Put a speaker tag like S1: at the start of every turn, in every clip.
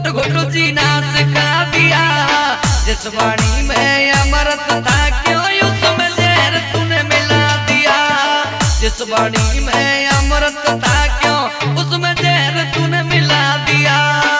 S1: घुट घुट जीना सिखा दिया। जिस वाणी में अमृत था क्यों उसमें जहर तूने मिला दिया। जिस वाणी में अमृत था क्यों उसमें जहर तूने मिला दिया।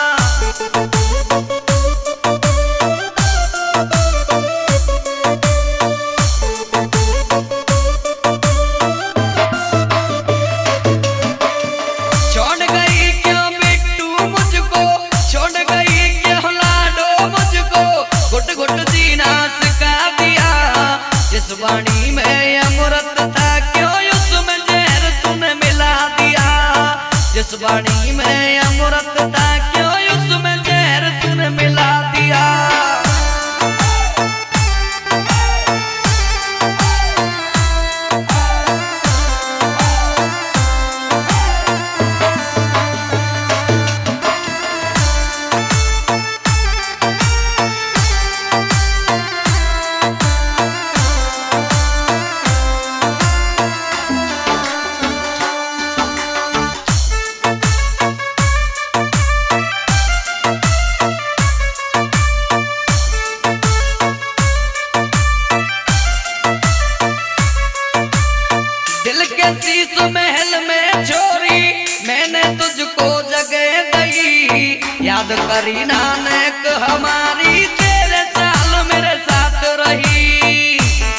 S1: जिस वाणी में अमृत था क्यों उसमें जहर तूने मिला दिया। जिस वाणी में अमृत था क्यों उसमें जहर तूने मिला दिया। शीश महल में छोरी मैंने तुझको जगह दी। याद करी नानक हमारी तेरे साल मेरे साथ रही।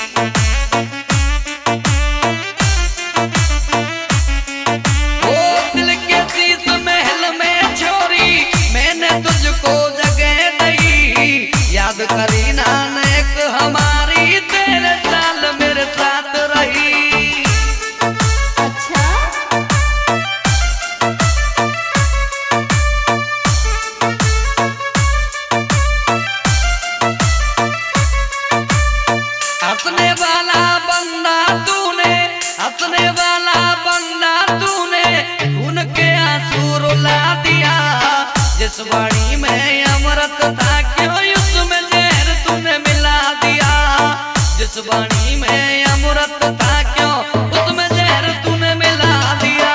S1: ओ दिल के शीश महल में छोरी मैंने तुझको जगह दी। याद करी नानक हमारी तेरे साल मेरे साथ रही। हंसने वाला बंदा तूने खून के आंसू रुला दिया। जिस वाणी में अमृत था क्यों उसमें जहर तूने मिला दिया। जिस वाणी में अमृत था क्यों उसमें जहर तूने मिला दिया।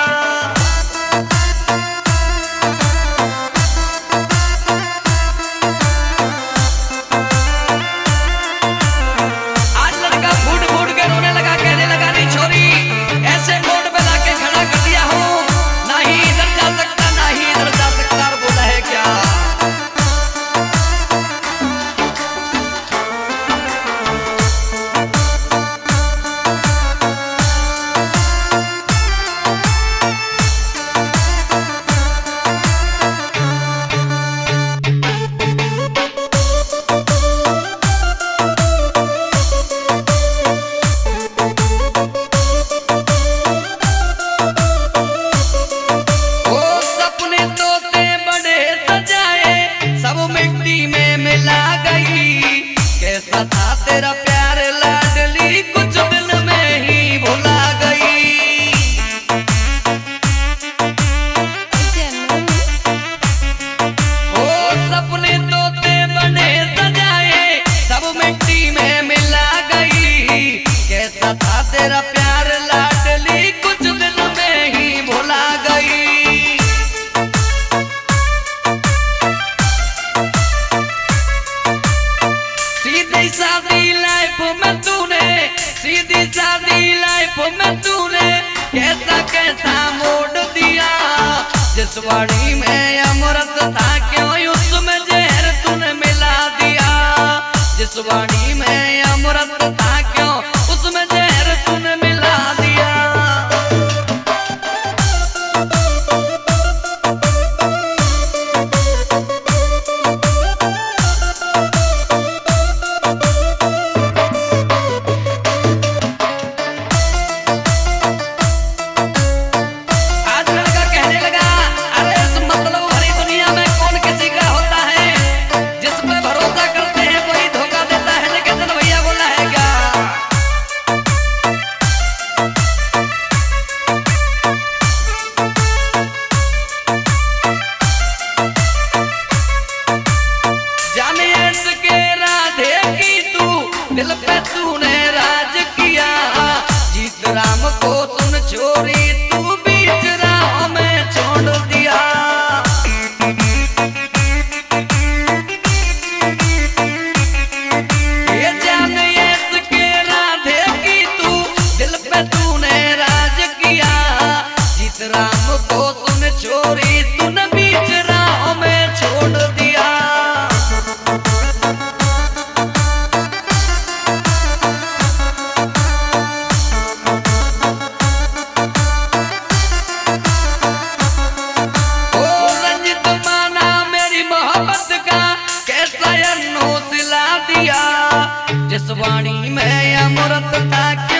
S1: कैसा था तेरा प्यार लाडली कुछ दिन में ही भुला गई। ओ सपने तोते बने सजाए सब मिट्टी में मिला गई। कैसा था तेरा प्यार लाडली कुछ दिन में ही भुला गई। सीधी सादी लाइफ में तूने कैसा मोड़ दिया। जिस वाणी में अमृत था क्यों उसमें जहर तूने मिला दिया। जिस वाणी में अमृत था क्यों उसमें जहर तूने मिला दिया। जिस पे भरोसा करते हैं वही धोखा देता है। वाणी में अमृत था